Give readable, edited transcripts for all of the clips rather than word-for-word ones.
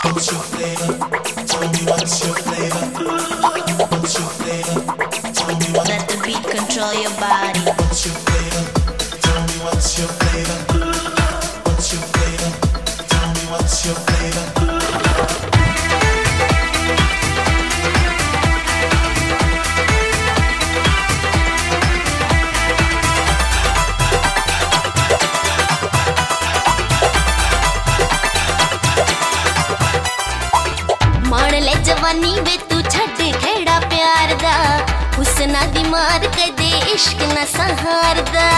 What's your flavor? Tell me what's your flavor? What's your flavor? Tell me what. Let the beat control your body. What's your flavor? Tell me what's your flavor? What's your flavor? Tell me what's your flavor? जवानी वे तू छड़ खेड़ा प्यार दा हुस्ना दी मार कदे इश्क न सहारदा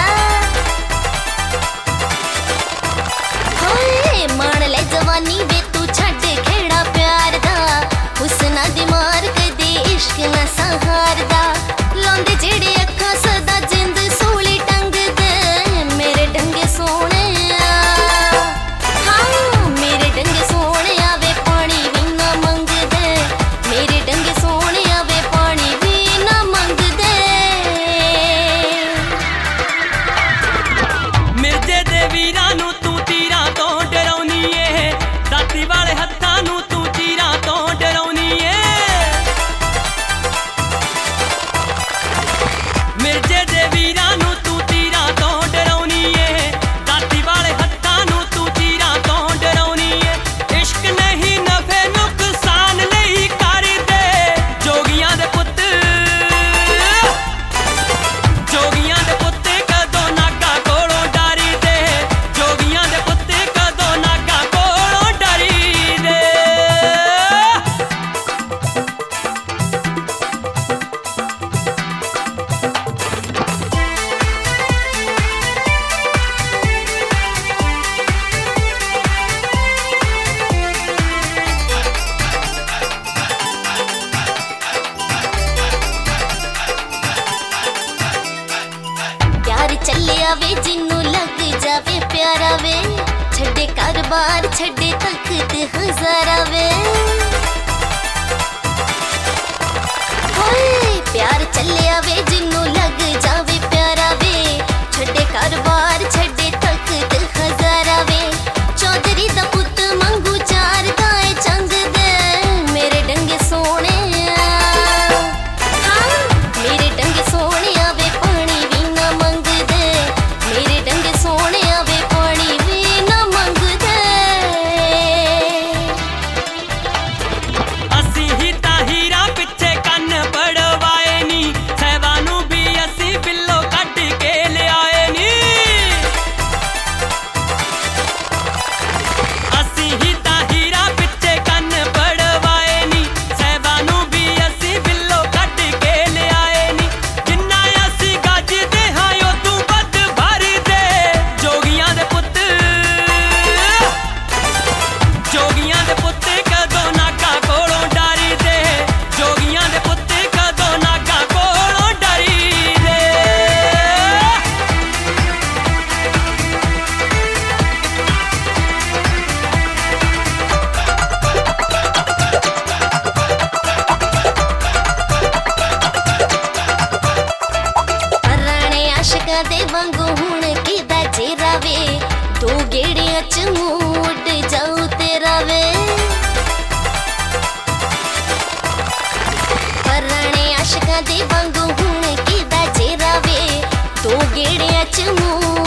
होए मान ले जवानी वे तू छड़ खेड़ा प्यार दा हुस्ना दी मार कदे इश्क न सहारदा लौंदे जेड़े अखां सदा जिंद सूली टंग दे मेरे डंगे सोने हाँ मेरे डंगे सोने आवे पानी भी ना मंग मेरे डंगे सोने आवे पानी भी ना मंग दे मिर्जे दे वीरां नू तू तीरां तो डराउनी ए दाती वाले हत्थां नू तू तीरां तो डराउनी ए मिर्जे दे वीरां नू तू तीरां तो डराउनी ए दाती वाले हत्थां नू तू तीरां तो डराउनी ए इश्क नहीं नफे नुकसान नहीं कर दे जोगियां दे पुत्त कदों नागा कोलों डरी दे जोगियां दे पुत्त कदों नागा कोलों डरी दे प्यार चले आवे जिन्नू लग जावे प्यारा वे छड़े कारोबार छड़े तख्त हजारा वे होए प्यार चले आवे जिन्नू लग जावे प्यारा वे छड़े कारोबार छड़े तख्त हजारा वे चौधरी दा पुत्त मंगू चार गाए चंग दे मेरे डंगे सोने हाँ मेरे डंगे सोने आवे पानी भी ना मंग दे मेरे डंगे सोने आवे पानी भी ना मंग दे असी ही ताहीरा पिछे कन्न पड़वाए नी सहवानू भी असी बिल्लो कट के ले आए नी असी ही ताहीरा पिछे कन्न पड़वाए नी सहवानू भी असी बिल्लो कट के ले आए नी जिन्ना असी गज दे हां ओ तू बद भर दे जोगियां दे पुत्त कदों नागा कोलों डरी दे जोगियां दे पुत्त कदों नागा कोलों डरी दे पराने आशिकां दे वांगू हुण किदा जेरा वे दो गेड़ियां च मूड जाऊ तेरा वे पराने आशिकां दे वांगू हुण किदा जेरा वे दो गेड़ियां च मूड